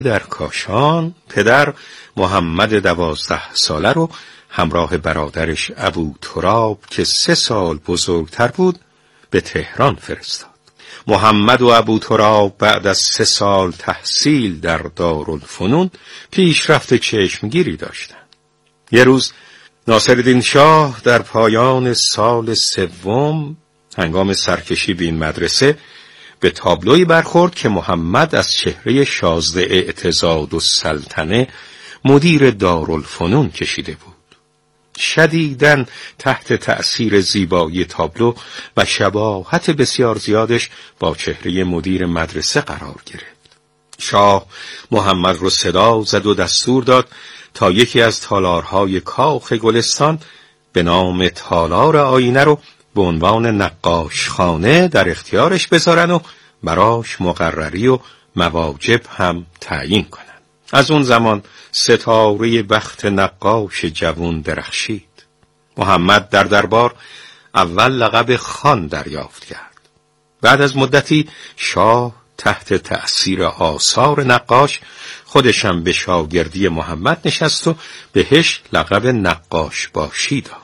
در کاشان پدر محمد 12 ساله رو همراه برادرش ابوتراب که 3 سال بزرگتر بود به تهران فرستاد. محمد و ابوتراب بعد از 3 سال تحصیل در دارالفنون پیشرفت چشمگیری داشتند. یه روز ناصرالدین شاه در پایان سال 3 هنگام سرکشی به این مدرسه به تابلوی برخورد که محمد از چهره شازده اعتضاد السلطنه مدیر دارالفنون کشیده بود. شدیداً تحت تأثیر زیبایی تابلو و شباهت بسیار زیادش با چهره مدیر مدرسه قرار گرفت. شاه محمد رو صدا زد و دستور داد تا یکی از تالارهای کاخ گلستان به نام تالار آینه رو به عنوان نقاشخانه در اختیارش بذارن و براش مقرری و مواجب هم تعیین کنن. از اون زمان ستاره بخت نقاش جوان درخشید. محمد در دربار اول لقب خان دریافت کرد. بعد از مدتی شاه تحت تأثیر آثار نقاش خودشم به شاگردی محمد نشست و بهش لقب نقاش باشی داد.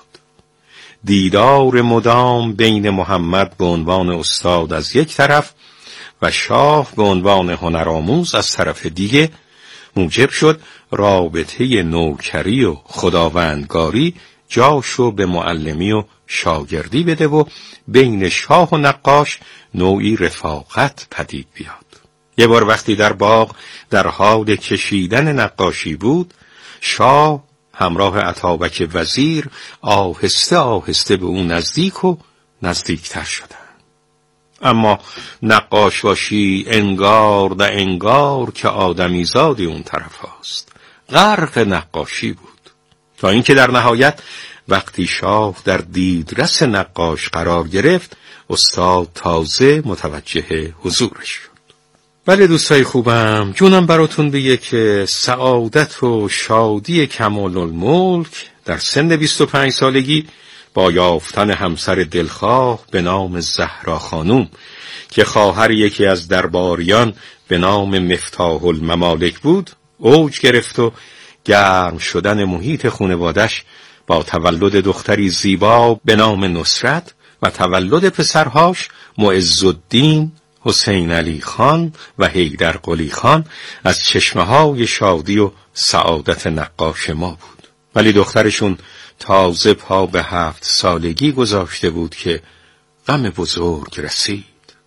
دیدار مدام بین محمد به عنوان استاد از یک طرف و شاه به عنوان هنرآموز از طرف دیگه موجب شد رابطه نوکری و خداوندگاری جاشو به معلمی و شاگردی بده و بین شاه و نقاش نوعی رفاقت پدید بیاد. یه بار وقتی در باغ در حال کشیدن نقاشی بود، شاه همراه اتابک وزیر آهسته آهسته به اون نزدیک و نزدیکتر شدن. اما نقاش باشی انگار ده انگار که آدمی زادی اون طرف هاست. غرق نقاشی بود تا اینکه در نهایت وقتی شاه در دیدرس نقاش قرار گرفت استاد تازه متوجه حضورش شد. بله دوستای خوبم، جونم براتون بگه که سعادت و شادی کمال الملک در سن 25 سالگی با یافتن همسر دلخواه به نام زهرا خانوم که خواهر یکی از درباریان به نام مفتاح الممالک بود اوج گرفت و گرم شدن محیط خانوادش با تولد دختری زیبا به نام نصرت و تولد پسرهاش معزالدین، حسین علی خان و حیدر قلی خان از چشمه‌های شادی و سعادت نقاش ما بود. ولی دخترشون تازه پا به 7 سالگی گذاشته بود که غم بزرگ رسید.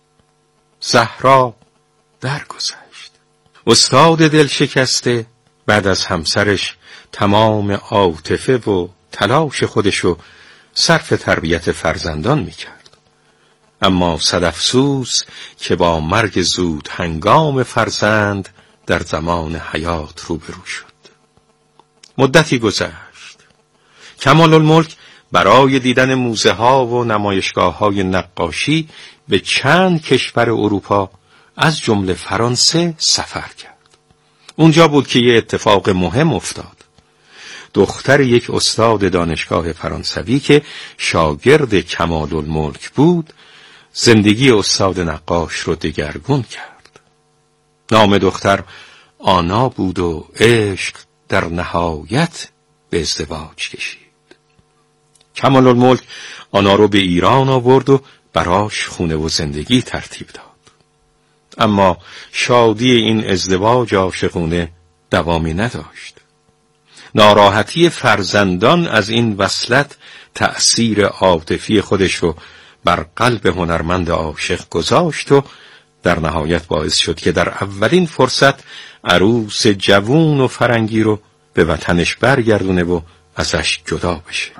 زهرا درگذشت. استاد دل شکسته بعد از همسرش تمام عاطفه و تلاش خودشو صرف تربیت فرزندان میکرد. اما صدافسوس که با مرگ زود هنگام فرزند در زمان حیات روبرو شد. مدتی گذشت. کمال الملک برای دیدن موزه ها و نمایشگاه های نقاشی به چند کشور اروپا از جمله فرانسه سفر کرد. اونجا بود که یه اتفاق مهم افتاد. دختر یک استاد دانشگاه فرانسوی که شاگرد کمال الملک بود زندگی استاد نقاش رو دگرگون کرد. نام دختر آنا بود و عشق در نهایت به ازدواج کشید. کمال الملک آنا رو به ایران آورد و براش خونه و زندگی ترتیب داد. اما شادی این ازدواج عاشقانه دوامی نداشت. ناراحتی فرزندان از این وصلت تأثیر عاطفی خودش رو بر قلب هنرمند عاشق گذاشت و در نهایت باعث شد که در اولین فرصت عروس جوون و فرنگی رو به وطنش برگردونه و ازش جدا بشه.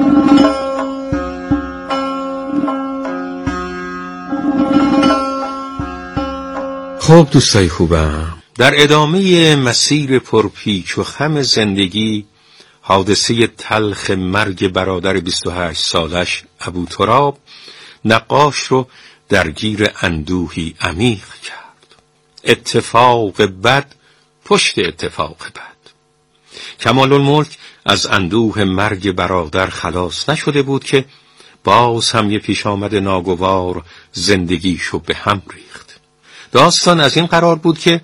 خب دوستای خوبم، در ادامه مسیر پرپیچ و خم زندگی حادثه تلخ مرگ برادر 28 سالش ابوتراب نقاش رو درگیر اندوهی عمیق کرد. اتفاق بد پشت اتفاق بد. کمال الملک از اندوه مرگ برادر خلاص نشده بود که باز هم یه پیش آمد ناگوار زندگیشو به هم ریخت. داستان از این قرار بود که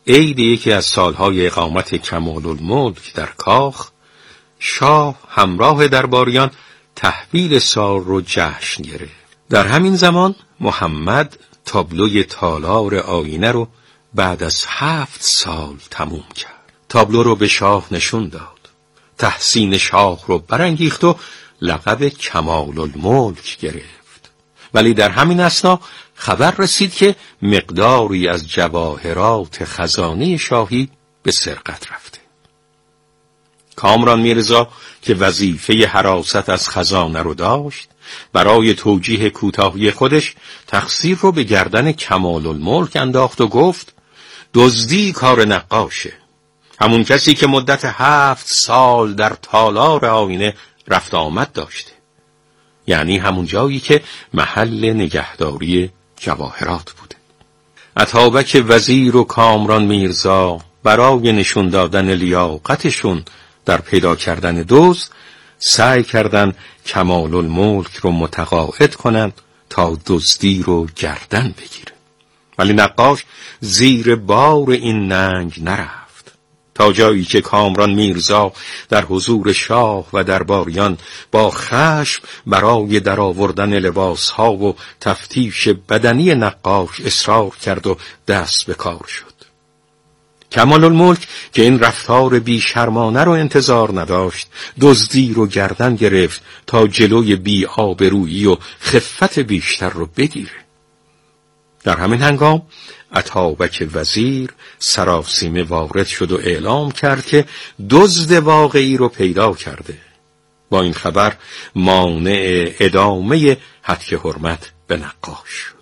عید یکی از سالهای اقامت کمال‌الملک در کاخ، شاه همراه درباریان تحویل سال رو جشن گرفت. در همین زمان محمد تابلوی تالار آینه رو بعد از 7 سال تموم کرد. تابلو رو به شاه نشون داد، تحسین شاه رو برانگیخت و لقب کمال‌الملک گرفت. ولی در همین اثنا خبر رسید که مقداری از جواهرات خزانه شاهی به سرقت رفته. کامران میرزا که وظیفه حراست از خزانه رو داشت، برای توجیه کوتاهی خودش تقصیر رو به گردن کمال‌الملک انداخت و گفت دزدی کار نقاشه. همون کسی که مدت 7 سال در تالار آینه رفت آمد داشته، یعنی همون جایی که محل نگهداری جواهرات بوده. اتابک وزیر و کامران میرزا برای نشون دادن لیاقتشون در پیدا کردن دزد سعی کردن کمال‌الملک رو متقاعد کنند تا دزدی رو گردن بگیره. ولی نقاش زیر بار این ننگ نرفت، تا جایی که کامران میرزا در حضور شاه و درباریان با خشم برای درآوردن لباسها و تفتیش بدنی نقاش اصرار کرد و دست به کار شد. کمال‌الملک که این رفتار بی‌شرمانه رو انتظار نداشت، دزدی رو گردن گرفت تا جلوی بی‌آبرویی و خفت بیشتر رو بگیره. در همین هنگام اتابک وزیر سراسیمه وارد شد و اعلام کرد که دزد واقعی رو پیدا کرده. با این خبر مانع ادامه حتک حرمت به نقاش شد.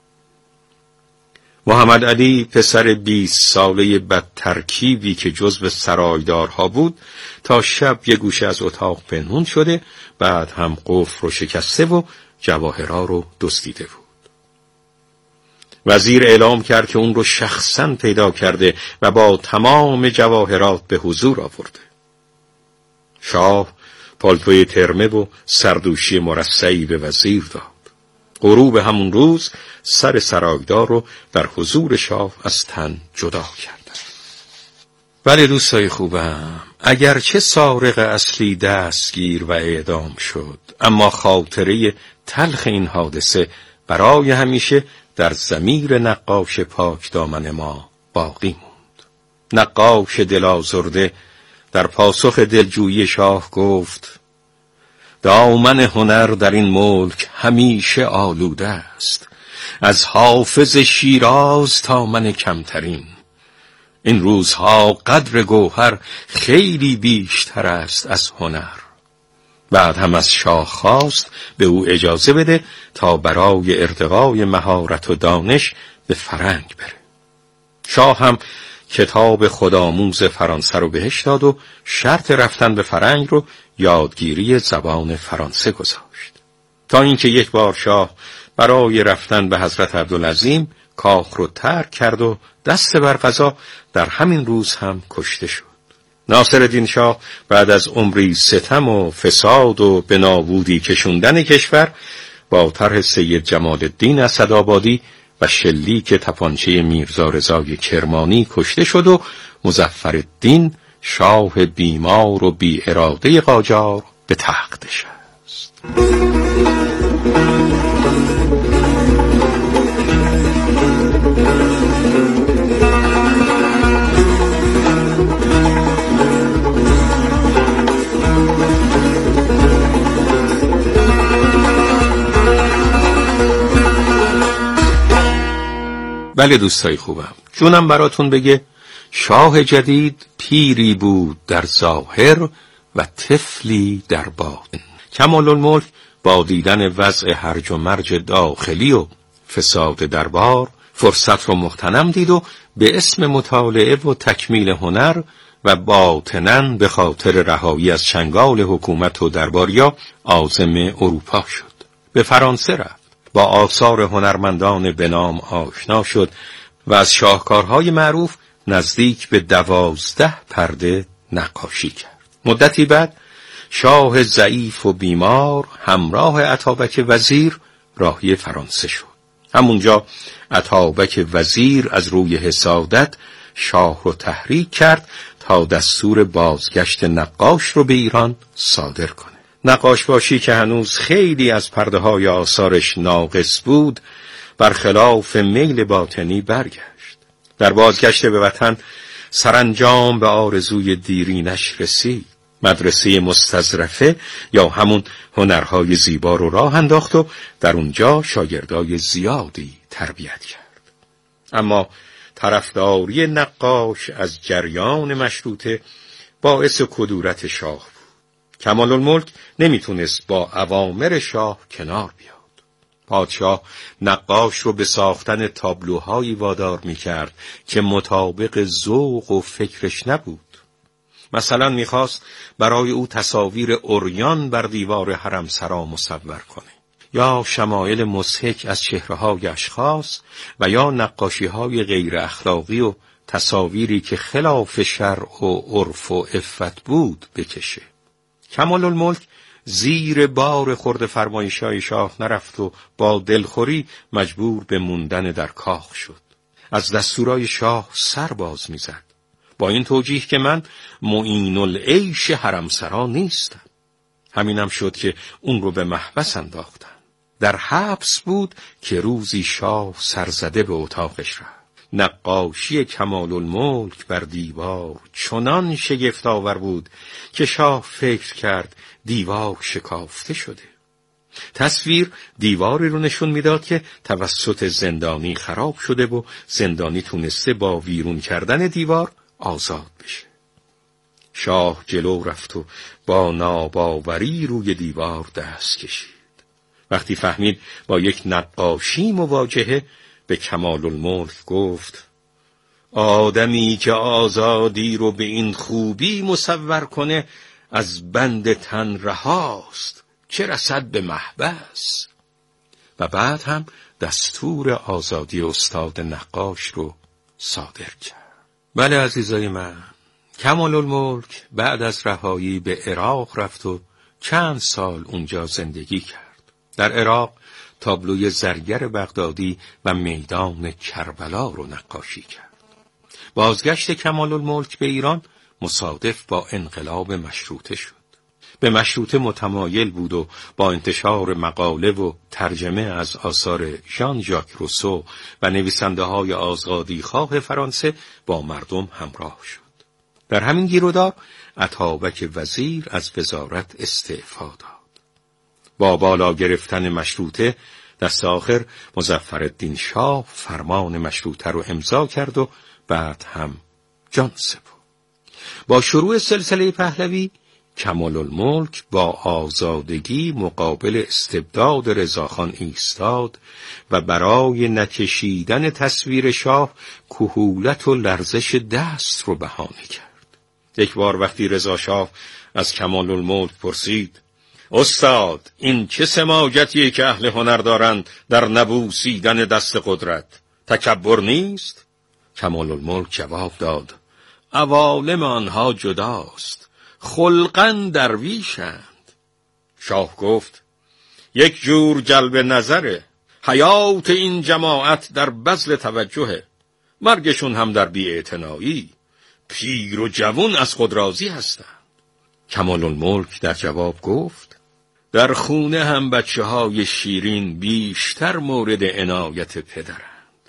محمد علی پسر 20 ساله بدترکیبی که جزو سرایدارها بود تا شب یه گوشه از اتاق پنهون شده، بعد هم قفل رو شکسته و جواهرها رو دزدیده بود. وزیر اعلام کرد که اون رو شخصاً پیدا کرده و با تمام جواهرات به حضور آورده. شاه پالتوی ترمه و سردوشی مرصعی به وزیر داد. غروب همون روز سر سرایدار رو در حضور شاه از تن جدا کردند. ولی دوستای خوبم، اگرچه سارق اصلی دستگیر و اعدام شد، اما خاطره تلخ این حادثه برای همیشه در ضمیر نقاش پاک دامن ما باقی موند. نقاش دل‌آزرده در پاسخ دلجویی شاه گفت دامن هنر در این ملک همیشه آلوده است، از حافظ شیراز تا من کمترین. این روزها قدر گوهر خیلی بیشتر است از هنر. بعد هم از شاه خواست به او اجازه بده تا برای ارتقای مهارت و دانش به فرنگ بره. شاه هم کتاب خودآموز فرانسه رو بهش داد و شرط رفتن به فرنگ رو یادگیری زبان فرانسه گذاشت. تا اینکه یک بار شاه برای رفتن به حضرت عبدالعظیم کاخ رو ترک کرد و دست بر قضا در همین روز هم کشته شد. ناصرالدین شاه بعد از عمری ستم و فساد و به نابودی کشوندن کشور، با طرح سید جمال الدین اسدآبادی و شلیک تپانچه میرزا رضای کرمانی کشته شد و مظفرالدین شاه بیمار و بی اراده قاجار به تخت نشست. بله دوستای خوبم، جونم براتون بگه شاه جدید پیری بود در ظاهر و طفلی در باطن. کمال‌الملک با دیدن وضع هرج و مرج داخلی و فساد دربار فرصت رو مغتنم دید و به اسم مطالعه و تکمیل هنر و باطناً به خاطر رهایی از چنگال حکومت و درباریا عازم اروپا شد. به فرانسه رفت، با آثار هنرمندان به نام آشنا شد و از شاهکارهای معروف نزدیک به 12 پرده نقاشی کرد. مدتی بعد شاه ضعیف و بیمار همراه اتابک وزیر راهی فرانسه شد. همونجا اتابک وزیر از روی حسادت شاه رو تحریک کرد تا دستور بازگشت نقاش رو به ایران صادر کنه. نقاش باشی که هنوز خیلی از پرده های آثارش ناقص بود، برخلاف میل باطنی برگشت. در بازگشت به وطن سرانجام به آرزوی دیرینش رسید. مدرسه مستظرفه یا همون هنرهای زیبا رو راه انداخت و در اونجا شاگردای زیادی تربیت کرد. اما طرفداری نقاش از جریان مشروطه باعث کدورت شاه بود. کمال الملک نمیتونست با اوامر شاه کنار بیاد. پادشاه نقاش رو به ساختن تابلوهایی وادار میکرد که مطابق ذوق و فکرش نبود. مثلا میخواست برای او تصاویر عریان بر دیوار حرمسرا مصور کنه، یا شمایل مضحک از چهره‌های اشخاص، و یا نقاشی‌های غیر اخلاقی و تصاویری که خلاف شرع و عرف و عفت بود بکشه. کمال الملک زیر بار خرد فرمایش‌های شاه نرفت و با دلخوری مجبور به موندن در کاخ شد. از دستورای شاه سر باز می‌زد، با این توجیه که من معین العیش حرمسرا نیستم. همینم شد که اون رو به محبس انداختن. در حبس بود که روزی شاه سرزده به اتاقش رفت. نقاشی کمال الملک بر دیوار چنان شگفت‌آور بود که شاه فکر کرد دیوار شکافته شده. تصویر دیواری رو نشون میداد که توسط زندانی خراب شده و زندانی تونسته با ویرون کردن دیوار آزاد بشه. شاه جلو رفت و با ناباوری روی دیوار دست کشید. وقتی فهمید با یک نقاشی مواجهه، به کمال الملک گفت: آدمی که آزادی رو به این خوبی مصور کنه از بند تن رهاست، چه رسد به محبس. و بعد هم دستور آزادی استاد نقاش رو صادر کرد. بله عزیزای من، کمال الملک بعد از رهایی به عراق رفت و چند سال اونجا زندگی کرد. در عراق تابلوی زرگر بغدادی و میدان کربلا رو نقاشی کرد. بازگشت کمال الملک به ایران مصادف با انقلاب مشروطه شد. به مشروطه متمایل بود و با انتشار مقاله و ترجمه از آثار ژان ژاک روسو و نویسنده‌های آزادیخواه فرانسه با مردم همراه شد. در همین گیرودار اتابک وزیر از وزارت استعفا داد. با بالا گرفتن مشروطه دست آخر مظفرالدین شاه فرمان مشروطه رو امضا کرد و بعد هم جان سپرد. با شروع سلسله پهلوی کمال الملک با آزادگی مقابل استبداد رضاخان ایستاد و برای نکشیدن تصویر شاه کهولت و لرزش دست رو بهانه کرد. یک بار وقتی رضا شاه از کمال الملک پرسید: استاد، این چه سماجتیه که اهل هنر دارند در نبوسیدن دست قدرت؟ تکبر نیست؟ کمال الملک جواب داد: عوالم آنها جداست، خلقاً درویشند. شاه گفت: یک جور جلب نظره، حیات این جماعت در بذل توجهه، مرگشون هم در بی‌اعتنایی، پیر و جوان از خود راضی هستند. کمال الملک در جواب گفت: در خونه هم بچه‌های شیرین بیشتر مورد عنایت پدرند.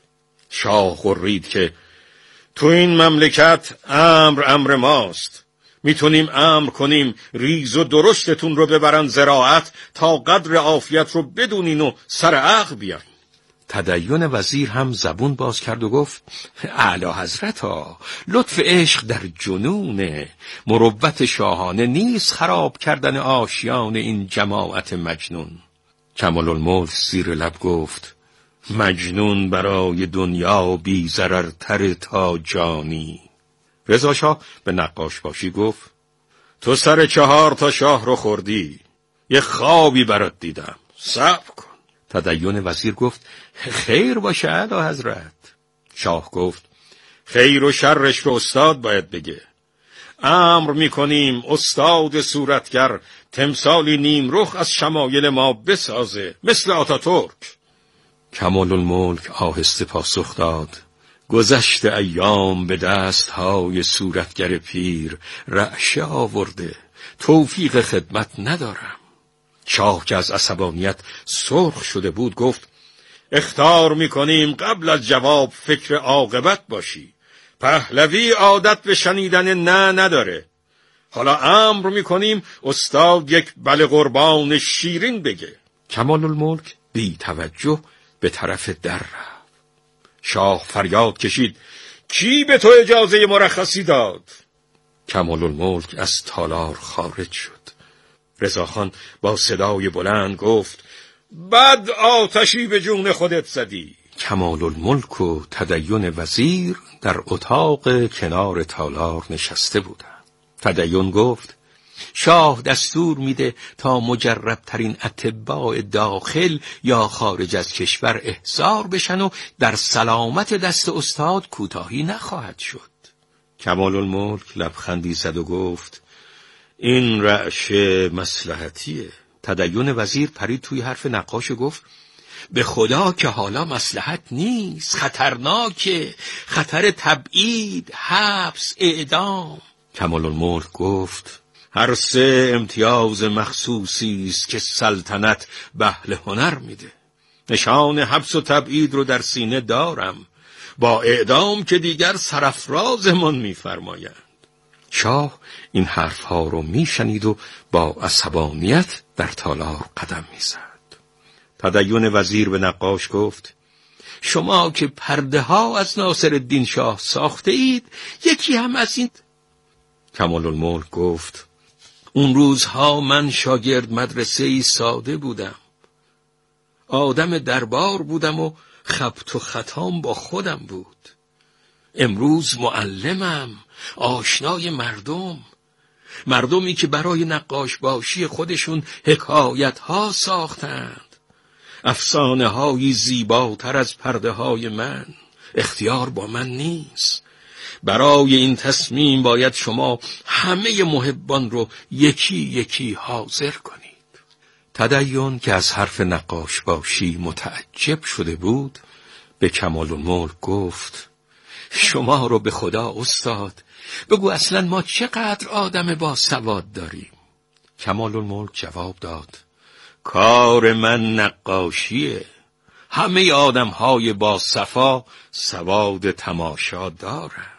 شاه غرید که تو این مملکت امر ماست، میتونیم امر کنیم ریز و درشتتون رو ببرن زراعت تا قدر عافیت رو بدونین و سر عقل بیاین. تدین وزیر هم زبون باز کرد و گفت: اعلی حضرتا، لطف عشق در جنونه، مروت شاهانه نیست خراب کردن آشیان این جماعت مجنون. کمال الملک زیر لب گفت: مجنون برای دنیا بی ضررتر تا جانی. رضا شاه به نقاش باشی گفت: تو سر 4 تا شاه رو خوردی، یه خوابی برات دیدم، صبر کن. تدین وزیر گفت: خیر باشه اعلی حضرت. شاه گفت: خیر و شرش رو استاد باید بگه. امر میکنیم استاد صورتگر تمثالی نیمرخ از شمایل ما بسازه مثل آتاتورک. کمال الملک آهسته پاسخ داد: گذشت ایام به دستهای صورتگر پیر، رعشه آورده توفیق خدمت ندارم. شاه که از عصبانیت سرخ شده بود گفت: اخطار میکنیم قبل از جواب فکر عاقبت باشی. پهلوی عادت به شنیدن نه نداره. حالا امر میکنیم استاد یک بله قربان شیرین بگه. کمال الملک بی توجه به طرف در رفت. شاه فریاد کشید: کی به تو اجازه مرخصی داد؟ کمال الملک از تالار خارج شد. رضاخان با صدای بلند گفت: بد آتشی به جون خودت زدی. کمال الملک و تدین وزیر در اتاق کنار تالار نشسته بودند. تدین گفت: شاه دستور میده تا مجربترین اطباء داخل یا خارج از کشور احضار بشن و در سلامت دست استاد کوتاهی نخواهد شد. کمال الملک لبخندی زد و گفت: این رعشه مصلحتیه. تدین وزیر پرید توی حرف نقاش و گفت: به خدا که حالا مصلحت نیست، خطرناکه، خطر تبعید، حبس، اعدام. کمال الملک گفت: هر سه امتیاز مخصوصی است که سلطنت به اهل هنر میده. نشان حبس و تبعید رو در سینه دارم، با اعدام که دیگر سرافرازمان میفرمایند. شاه این حرفها رو میشنید و با عصبانیت در تالار قدم میزد. تدین وزیر به نقاش گفت: شما که پرده ها از ناصرالدین شاه ساخته اید، یکی هم از این. کمال الملک گفت: اون روزها من شاگرد مدرسه‌ای ساده بودم، آدم دربار بودم و خبط و خطام با خودم بود. امروز معلمم، آشنای مردمی که برای نقاش باشی خودشون حکایت ها ساختند، افسانه هایی زیباتر از پرده های من. اختیار با من نیست. برای این تصمیم باید شما همه محبان رو یکی یکی حاضر کنید. تدین که از حرف نقاش باشی متعجب شده بود به کمال الملک گفت: شما رو به خدا استاد بگو اصلا ما چقدر آدم با سواد داریم؟ کمال الملک جواب داد: کار من نقاشیه. همه آدم‌های با صفا سواد تماشا دارن.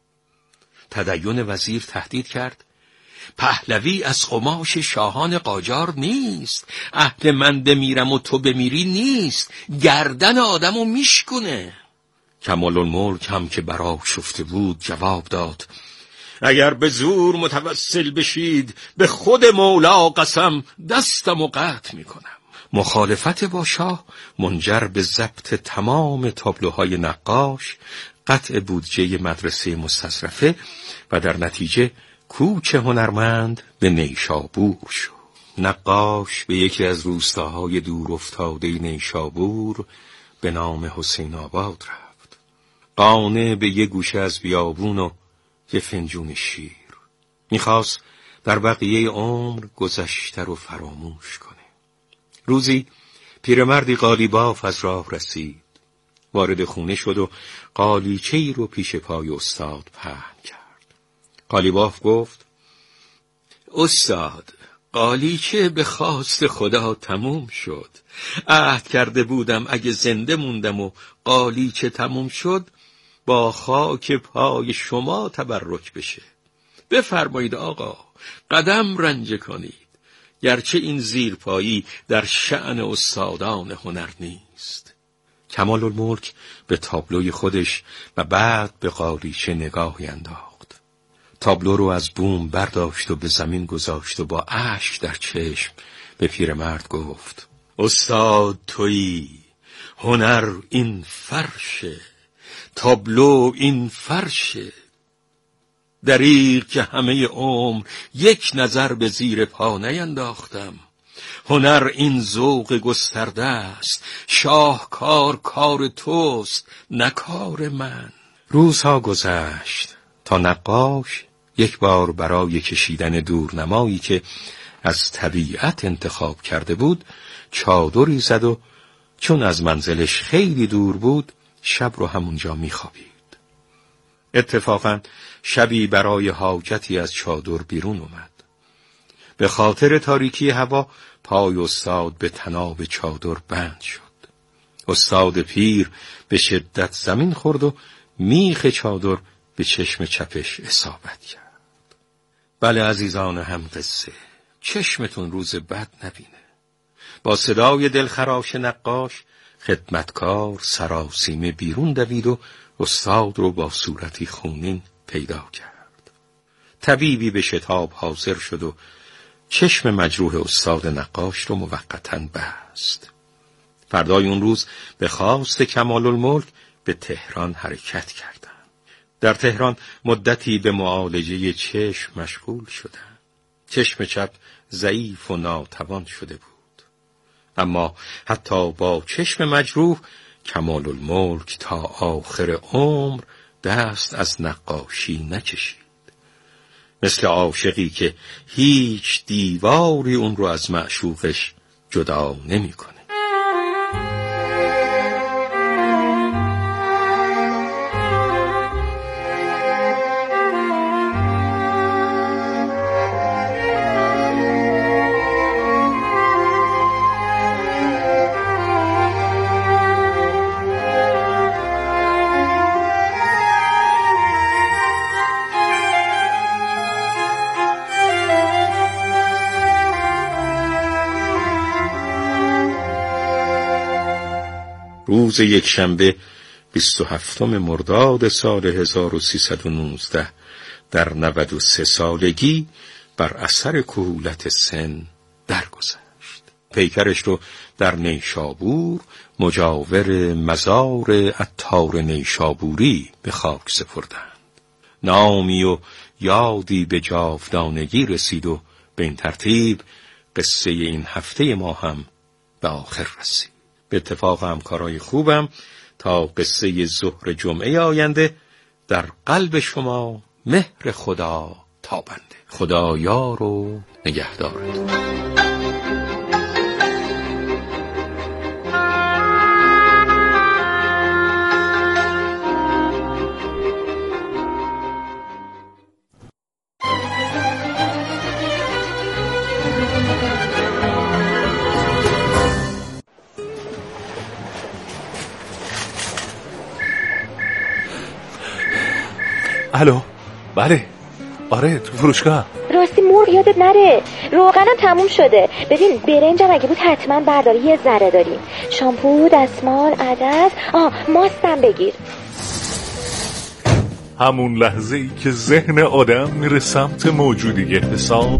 تدین وزیر تهدید کرد: پهلوی از قماش شاهان قاجار نیست. اهل من بمیرم و تو بمیری نیست، گردن آدمو میشکنه. کمال الملک هم که برآشفته بود جواب داد: اگر به زور متوسل بشید به خود مولا قسم دستمو قطع میکنم. مخالفت با شاه منجر به ضبط تمام تابلوهای نقاش، قطع بودجه مدرسه مستظرفه و در نتیجه کوچ هنرمند به نیشابور شد. نقاش به یکی از روستاهای دور افتاده نیشابور به نام حسین آباد رفت. قانع به یک گوشه از بیابون و یه فنجون شیر. میخواست در بقیه عمر گذشته رو فراموش کنه. روزی پیرمردی قالیباف از راه رسید. وارد خونه شد و قالیچه‌ای رو پیش پای استاد پهن کرد. قالیباف گفت: استاد، قالیچه به خواست خدا تموم شد. عهد کرده بودم اگه زنده موندم و قالیچه تموم شد با خاک پای شما تبرک بشه. بفرمایید آقا، قدم رنجه کنید، گرچه این زیرپایی در شأن استادان هنر نیست. کمال الملک به تابلوی خودش و بعد به قالیچه نگاهی انداخت. تابلو رو از بوم برداشت و به زمین گذاشت و با اشک در چشم به پیرمرد گفت: استاد تویی، هنر این فرشه، تابلو این فرشه. دریغ که همه عمر یک نظر به زیر پا نینداختم. هنر این ذوق گسترده است، شاهکار کار توست نه کار من. روزها گذشت تا نقاش یک بار برای کشیدن دورنمایی که از طبیعت انتخاب کرده بود چادری زد و چون از منزلش خیلی دور بود شب رو همونجا میخوابید. اتفاقاً شبی برای حاجتی از چادر بیرون اومد. به خاطر تاریکی هوا پای استاد به طناب چادر بند شد. استاد پیر به شدت زمین خورد و میخ چادر به چشم چپش اصابت کرد. بله عزیزان هم قصه، چشمتون روز بد نبینه. با صدای دلخراش نقاش خدمتکار سراسیمه بیرون دوید و استاد رو با صورتی خونین پیدا کرد. طبیبی به شتاب حاضر شد و چشم مجروح استاد نقاش رو موقتاً بست. فردای اون روز به خواست کمال‌الملک به تهران حرکت کردند. در تهران مدتی به معالجه چشم مشغول شدند. چشم چپ ضعیف و ناتوان شده بود. اما حتی با چشم مجروح کمال‌الملک تا آخر عمر دست از نقاشی نکشید. مثل عاشقی که هیچ دیواری اون رو از معشوقش جدا نمی‌کنه. روز یکشنبه 27 مرداد سال 1319 در 93 سالگی بر اثر کهولت سن درگذشت. پیکرش رو در نیشابور مجاور مزار عطار نیشابوری به خاک سپردند. نامی و یادی به جاودانگی رسید و به این ترتیب قصه این هفته ما هم به آخر رسید. به اتفاق همکارای خوبم تا قصه ظهر جمعه آینده در قلب شما مهر خدا تابنده. خدا یار و نگهدارتون. الو، بله، آره تو فروشگاه. راستی مرغ یادت نره، روغنم تموم شده. ببین برنجم اگه بود حتما برداری، یه ذره داریم. شامپو، دستمال، عدس، ماستم بگیر. همون لحظه ای که ذهن آدم میره سمت موجودی حساب،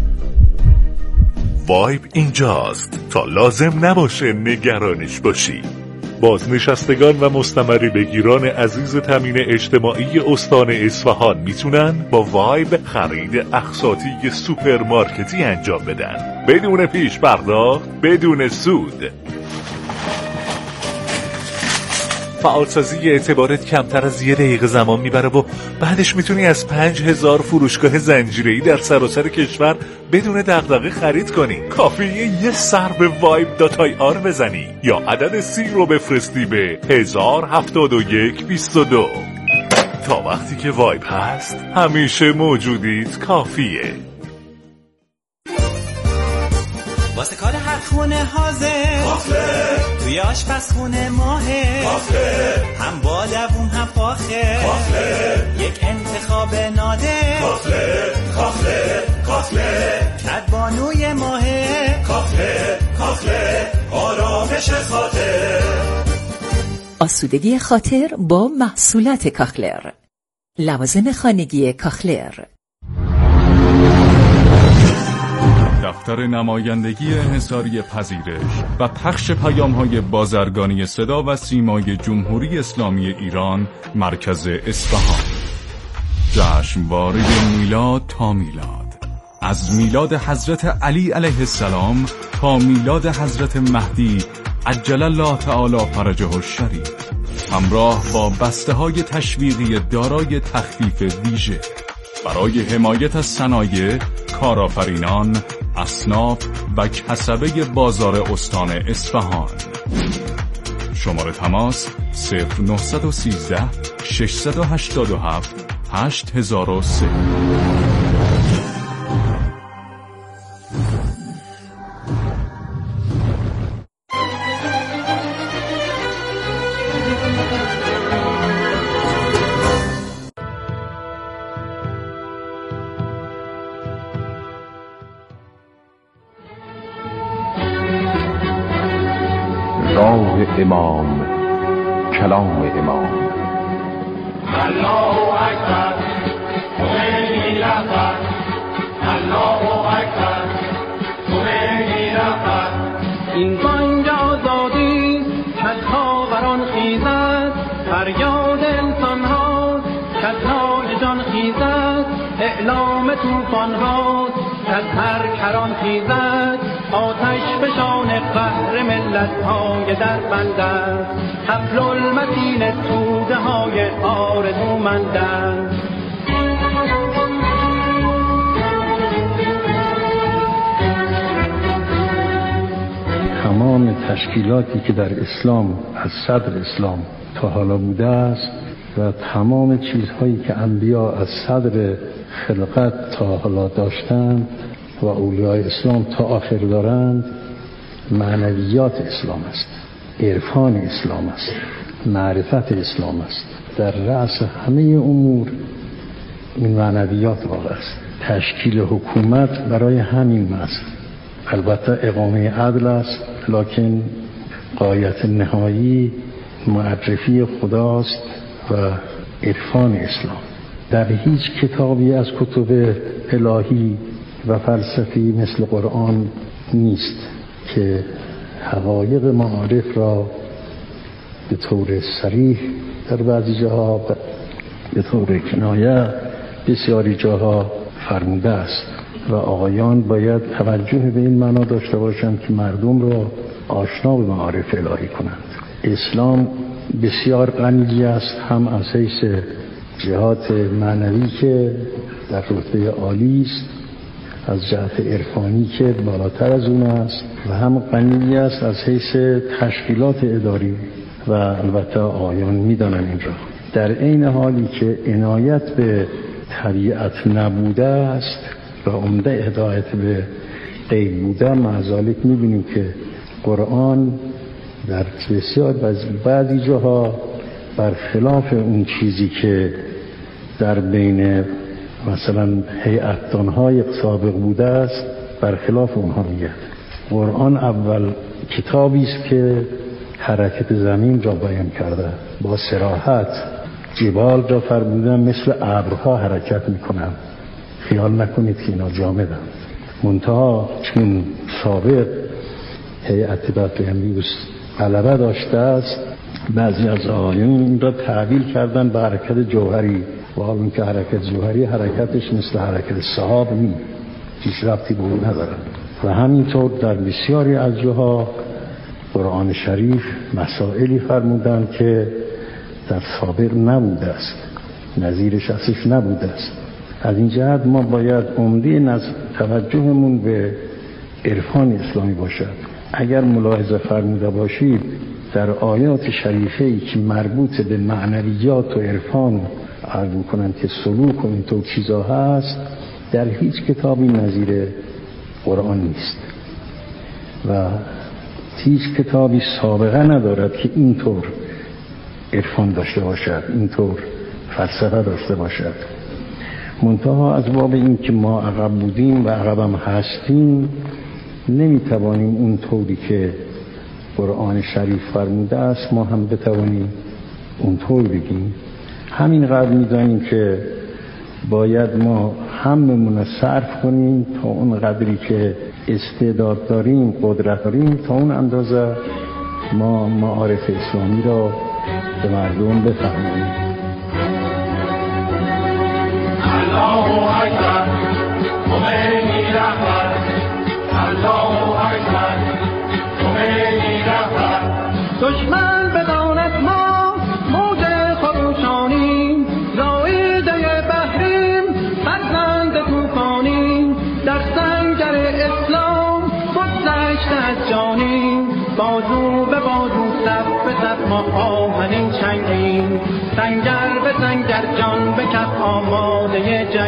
وایب اینجاست تا لازم نباشه نگرانش باشی. بازنشستگان و مستمری بگیران عزیز تامین اجتماعی استان اصفهان میتونن با وایب خرید اقساطی سوپرمارکتی انجام بدن بدون پیش پرداخت، بدون سود. فعالسازی اعتبارت کمتر از 1 دقیقه زمان میبره و بعدش میتونی از 5000 فروشگاه زنجیره‌ای در سراسر کشور بدون دغدغه خرید کنی. کافیه یه سر به vibe.ir بزنی یا عدد 30 رو بفرستی به 107122. تا وقتی که وایب هست همیشه موجودیت کافیه. واسه کار هر خونه حاضر کافه، توی آشپزخونه ماهر کافه، هم با دووم هم فاخر کافه، یک انتخاب نادر کافه کافه کافه، کدبانوی ماهر کافه کافه، آرامش خاطر. آسودگی خاطر با محصولات کاخلر. لوازم خانگی کاخلر. دفتر نمایندگی انحصاری پذیرش و پخش پیام‌های بازرگانی صدا و سیمای جمهوری اسلامی ایران، مرکز اصفهان. جشنواره میلاد تا میلاد، از میلاد حضرت علی علیه السلام تا میلاد حضرت مهدی عجل الله تعالی فرجه الشریف، همراه با بسته‌های تشویقی دارای تخفیف ویژه برای حمایت از صنایع، کارآفرینان، اصناف و کسبه بازار استان اصفهان. شماره تماس 0913 687 8003. راه امام، کلام امام. الله اکبر، خمینی رهبر. الله اکبر، خمینی رهبر. این بانگ آزادی کز خاوران خیزد، فریاد انسان ها کز نای جان خیزد، اعلام طوفان ها کز هر کران خیزد، آتش فشان قهر ملت های در بندد، حبل المتین توده های آرزومندد. تمام تشکیلاتی که در اسلام از صدر اسلام تا حالا بوده است و تمام چیزهایی که انبیا از صدر خلقت تا حالا داشتند و اولیای اسلام تا آخر دارند، معنویات اسلام است، عرفان اسلام است، معرفت اسلام است. در رأس همه امور این معنویات واقع است. تشکیل حکومت برای همین است. البته اقامه عدل است، لکن غایت نهایی معرفی خداست و عرفان اسلام. در هیچ کتابی از کتب الهی و فلسفی مثل قرآن نیست که حقایق معارف را به طور صریح در بعضی جاها به طور کنایه بسیاری جاها فرموده است و آقایان باید توجه به این معنا داشته باشند که مردم را آشنا به معارف الهی کنند. اسلام بسیار غنی است، هم از حیث جهات معنوی که در رتبه عالی است، از جهت عرفانی که بالاتر از اون است، و هم غنی است از حیث تشکیلات اداری و البته آقایان میدانند این را. در عین حالی که عنایت به طبیعت نبوده است و عمده هدایت به غیب بوده، مع ذلک می‌بینیم که قرآن در بسیار بعضی جاها برخلاف اون چیزی که در بین مثلا هیئت‌دان‌های سابق بوده است، برخلاف اونها میگه. قرآن اول کتابی است که حرکت زمین را بیان کرده، با صراحت جبال را فرمودن مثل ابرها حرکت میکنن. خیال نکنید که اینا جامدن. منتها چون سابق هیئت بطلیمی غلبه داشته است، بعضی از آیون این را تعبیر کردن به حرکت جوهری، و حال که حرکت جوهری حرکتش مثل حرکت سحاب نیست، هیچ ربطی به اون نداره. و همینطور در بسیاری از جاها قرآن شریف مسائلی فرمودن که در سابق نبوده است، نظیرش ازش نبوده است. از این جهت ما باید عمده توجهمون به عرفان اسلامی باشد. اگر ملاحظه فرموده باشید در آیات شریفه‌ای که مربوط به معنویات و عرفان عرض می‌کنند که سلوک و اینطور چیزا هست، در هیچ کتابی نظیر قرآن نیست و هیچ کتابی سابقه ندارد که اینطور عرفان داشته باشد، اینطور فلسفه داشته باشد. منتها از باب این که ما عقب بودیم و عقبم هستیم، نمیتوانیم اون طوری که قرآن شریف فرموده است ما هم بتوانیم اون طور بگیم. همین قدر میدانیم که باید ما هممون صرف کنیم تا اون قدری که استعداد داریم، قدرت داریم، تا اون اندازه ما معارف اسلامی را به مردم بفهمانیم. الله اکبر، خمینی رهبر. الله اکبر، خمینی رهبر. دشمن بداند ما موج خروشانیم، زایده بحریم، فرزند طوفانیم، در سنگر اسلام بگذشته از جانیم، بازو به بازو صف بزد ما آهنین چنگیم، سنگر به سنگر جان به کف آماده جنگ.